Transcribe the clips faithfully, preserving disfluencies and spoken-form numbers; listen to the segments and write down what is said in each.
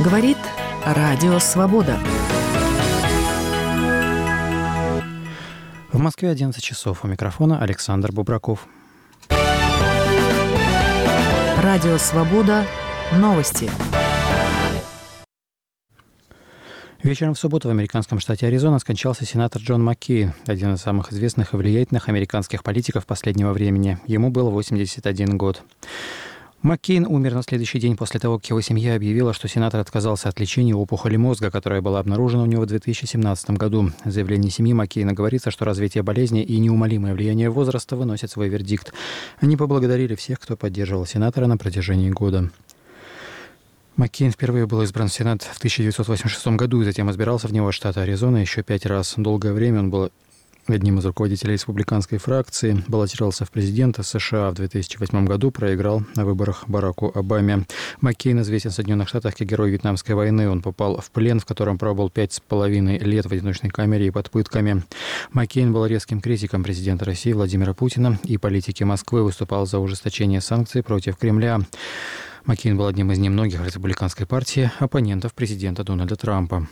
Говорит Радио Свобода. В Москве одиннадцать часов. У микрофона Александр Бубраков. Радио Свобода. Новости. Вечером в субботу в американском штате Аризона скончался сенатор Джон Маккейн, один из самых известных и влиятельных американских политиков последнего времени. Ему был восемьдесят один год. Маккейн умер на следующий день после того, как его семья объявила, что сенатор отказался от лечения опухоли мозга, которая была обнаружена у него в две тысячи семнадцатом году. В заявлении семьи Маккейна говорится, что развитие болезни и неумолимое влияние возраста выносят свой вердикт. Они поблагодарили всех, кто поддерживал сенатора на протяжении года. Маккейн впервые был избран в Сенат в тысяча девятьсот восемьдесят шестом году и затем избирался в него штата Аризона еще пять раз. Долгое время он был одним из руководителей республиканской фракции, баллотировался в президенты США в две тысячи восьмом году, проиграл на выборах Бараку Обаме. Маккейн известен в Соединенных Штатах как герой Вьетнамской войны. Он попал в плен, в котором пробыл пять с половиной лет в одиночной камере и под пытками. Маккейн был резким критиком президента России Владимира Путина и политики Москвы, выступал за ужесточение санкций против Кремля. Маккейн был одним из немногих в республиканской партии оппонентов президента Дональда Трампа.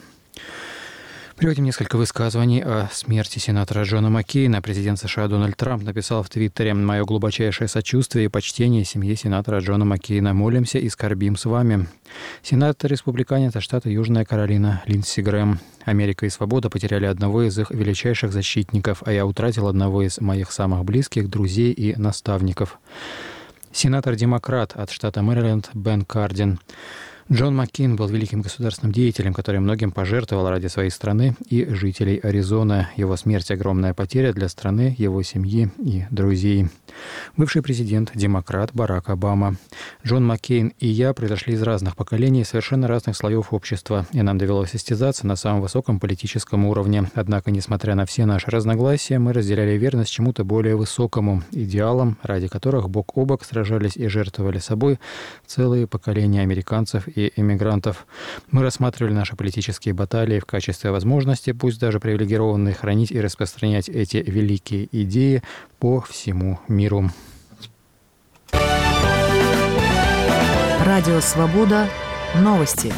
Приводим несколько высказываний о смерти сенатора Джона Маккейна. Президент США Дональд Трамп написал в Твиттере: «Мое глубочайшее сочувствие и почтение семье сенатора Джона Маккейна. Молимся и скорбим с вами». Сенатор-республиканец от штата Южная Каролина Линдси Грэм. «Америка и свобода потеряли одного из их величайших защитников, а я утратил одного из моих самых близких друзей и наставников». Сенатор-демократ от штата Мэриленд Бен Кардин. Джон Маккейн был великим государственным деятелем, который многим пожертвовал ради своей страны и жителей Аризоны. Его смерть – огромная потеря для страны, его семьи и друзей. Бывший президент, демократ Барак Обама. Джон Маккейн и я произошли из разных поколений, совершенно разных слоев общества, и нам довелось состязаться на самом высоком политическом уровне. Однако, несмотря на все наши разногласия, мы разделяли верность чему-то более высокому, идеалам, ради которых бок о бок сражались и жертвовали собой целые поколения американцев и иммигрантов. Мы рассматривали наши политические баталии в качестве возможности, пусть даже привилегированной, хранить и распространять эти великие идеи по всему миру. Радио Свобода. Новости.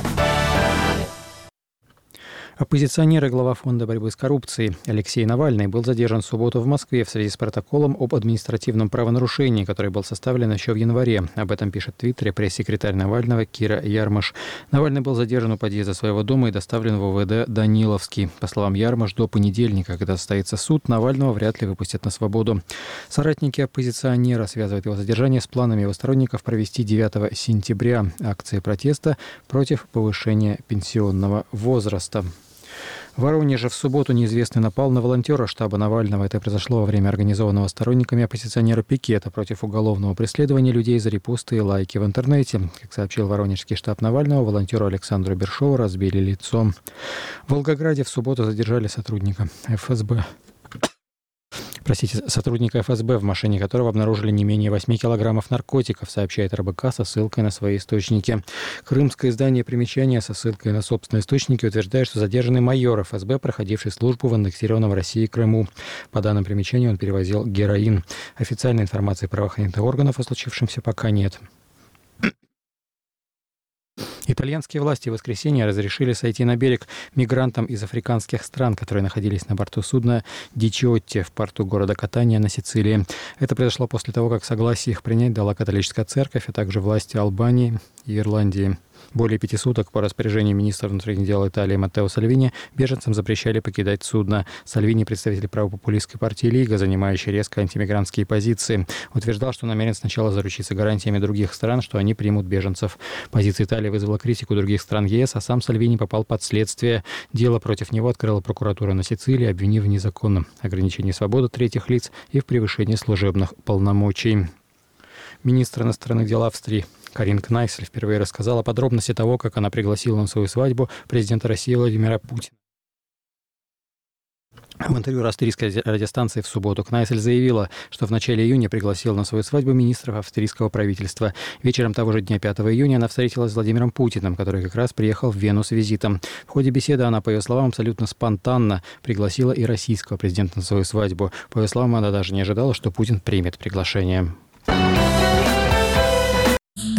Оппозиционер и глава Фонда борьбы с коррупцией Алексей Навальный был задержан в субботу в Москве в связи с протоколом об административном правонарушении, который был составлен еще в январе. Об этом пишет в Твиттере пресс-секретарь Навального Кира Ярмаш. Навальный был задержан у подъезда своего дома и доставлен в ОВД Даниловский. По словам Ярмаш, до понедельника, когда состоится суд, Навального вряд ли выпустят на свободу. Соратники оппозиционера связывают его задержание с планами его сторонников провести девятого сентября акции протеста против повышения пенсионного возраста. В Воронеже в субботу неизвестный напал на волонтера штаба Навального. Это произошло во время организованного сторонниками оппозиционера пикета против уголовного преследования людей за репосты и лайки в интернете. Как сообщил воронежский штаб Навального, волонтеру Александру Бершову разбили лицо. В Волгограде в субботу задержали сотрудника эф эс бэ. Простите, сотрудника эф эс бэ, в машине которого обнаружили не менее восьми килограммов наркотиков, сообщает эр бэ ка со ссылкой на свои источники. Крымское издание «Примечания» со ссылкой на собственные источники утверждает, что задержанный майор эф эс бэ, проходивший службу в аннексированном России Крыму. По данным примечания, он перевозил героин. Официальной информации правоохранительных органов о случившемся пока нет. Итальянские власти в воскресенье разрешили сойти на берег мигрантам из африканских стран, которые находились на борту судна «Дичиотти» в порту города Катания на Сицилии. Это произошло после того, как согласие их принять дала католическая церковь, а также власти Албании и Ирландии. Более пяти суток по распоряжению министра внутренних дел Италии Маттео Сальвини беженцам запрещали покидать судно. Сальвини, представитель правопопулистской партии «Лига», занимающий резко антимигрантские позиции, утверждал, что намерен сначала заручиться гарантиями других стран, что они примут беженцев. Позиция Италии вызвала критику других стран е эс, а сам Сальвини попал под следствие. Дело против него открыла прокуратура на Сицилии, обвинив в незаконном ограничении свободы третьих лиц и в превышении служебных полномочий. Министр иностранных дел Австрии Карин Кнайсель впервые рассказала подробности того, как она пригласила на свою свадьбу президента России Владимира Путина. В интервью австрийской радиостанции в субботу Кнайсель заявила, что в начале июня пригласила на свою свадьбу министров австрийского правительства. Вечером того же дня, пятого июня, она встретилась с Владимиром Путиным, который как раз приехал в Вену с визитом. В ходе беседы она, по ее словам, абсолютно спонтанно пригласила и российского президента на свою свадьбу. По ее словам, она даже не ожидала, что Путин примет приглашение.